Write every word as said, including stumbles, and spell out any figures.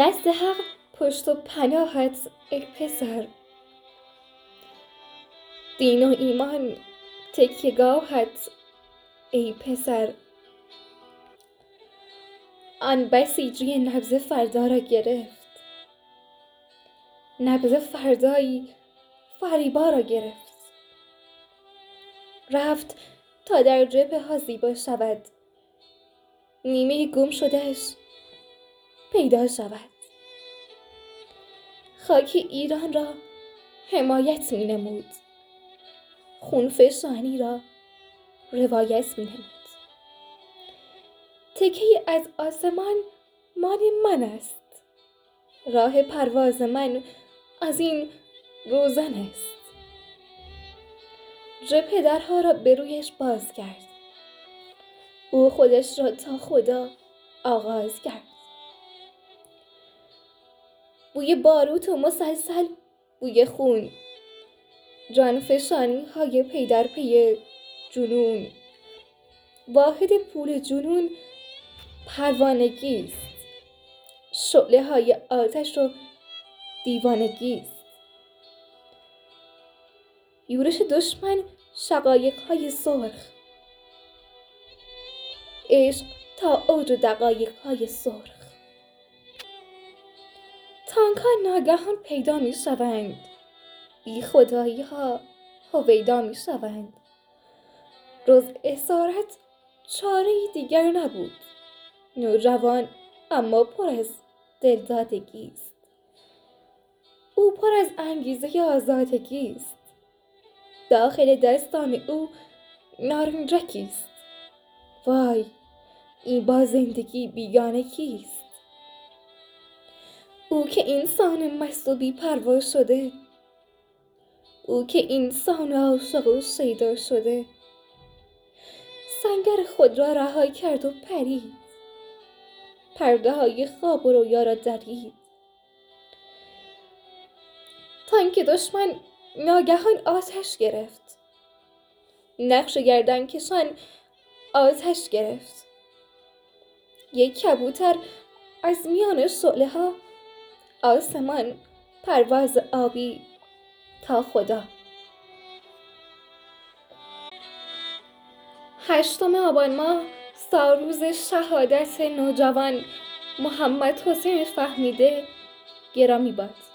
دست حق پشت و پناهت ای پسر، دین و ایمان تکیهگاهت ای پسر. آن بسیجی نبض فردا را گرفت، نبض فردایی فریبا را گرفت. رفت تا در جبهه ها زیبا شود، نیمه گم شدهش پیدا شود. خاک ایران را حمایت می نمود، خونفشانی را روایت می نمود. تکه‌ای از آسمان مان من است، راه پرواز من از این روزن است. جبهه درها را به رویش باز کرد، او خودش را تا خدا آغاز کرد. بوی باروت و مسلسل بوی خون، جانفشانی های پی در پی جنون. واحد پول جنون پروانگی است، شعله های آتش و دیوانگی است. یورش دشمن شقایق های سرخ، عشق تا اوج دقایق های سرخ. تانک ها ناگهان پیدا می شوند، بی خدایی ها هویدا می شوند. جز اسارت چاره دیگر نبود، نوجوان اما پر از دلدادگی است. او پر از انگیزه آزادگی است، داخل دستان او نارنجکی است. وای، این با زندگی بیگانه کیست؟ او که انسان مست و بی پروا شده، او که انسان عاشق و شیدا شده. سنگر خود را رها کرد و پرید، پرده های خواب و رویا را درید. تانک دشمن ناگهان آتش گرفت، نقش گردن کشان آتش گرفت. یک کبوتر از میان شعله ها، آسمان پرواز آبی تا خدا. هشتم آبان ماه سالروز شهادت نوجوان محمد حسین فهمیده گرامی باد.